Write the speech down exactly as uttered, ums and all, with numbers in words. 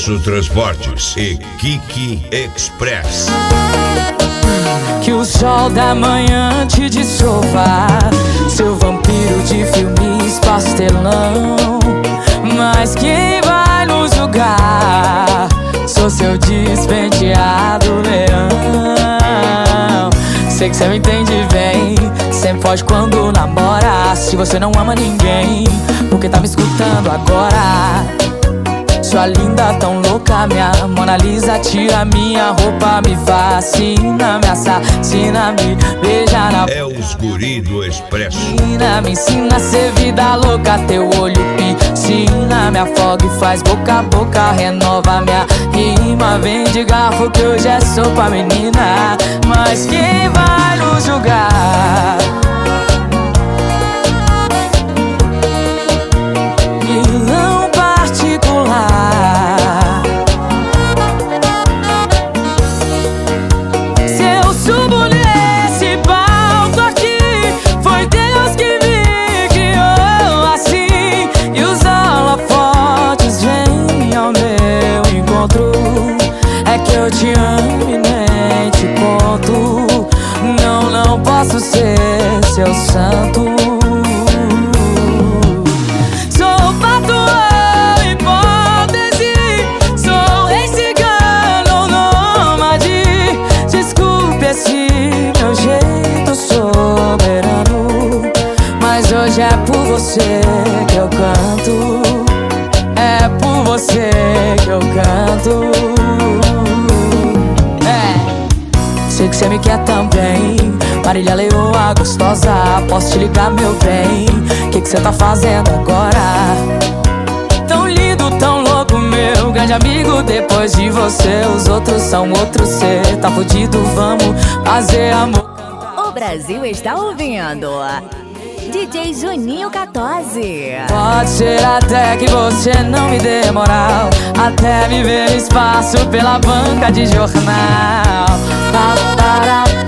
Celso Transportes e Kiki Express. Que o sol da manhã te dissolva, seu vampiro de filmes pastelão. Mas quem vai nos julgar? Sou seu despenteado leão. Sei que cê me entende bem, sempre foge quando namora. Se você não ama ninguém, por que tá me escutando agora? Sua linda tão louca, minha Mona Lisa, tira minha roupa, me fascina, me assassina, me beija na... É os guri do Expresso. Me ensina a ser vida louca, teu olho piscina, me afoga e faz boca a boca, renova minha rima. Vem de garfo que hoje é sopa, menina. Mas quem vai nos julgar? Vilão particular. Se eu subo nesse palco aqui, foi Deus que me guiou assim. E os holofotes vêm ao meu encontro. É que eu te amo e nem te conto. Não, não posso ser seu santo. Sou patrão, hipótese, sou rei cigano, nômade. Desculpe esse meu jeito soberano, mas hoje é por você que eu canto. É por você que eu canto. É, sei que cê me quer também, Marília Leoa gostosa. Posso te ligar, meu bem? Que que cê tá fazendo agora? Tão lindo, tão louco, meu grande amigo. Depois de você, os outros são outros. Cê tá fudido, vamos fazer amor. O Brasil está ouvindo D J Juninho quatorze. Pode ser até que você não me dê moral, até me ver espaço pela banca de jornal. Pa, para,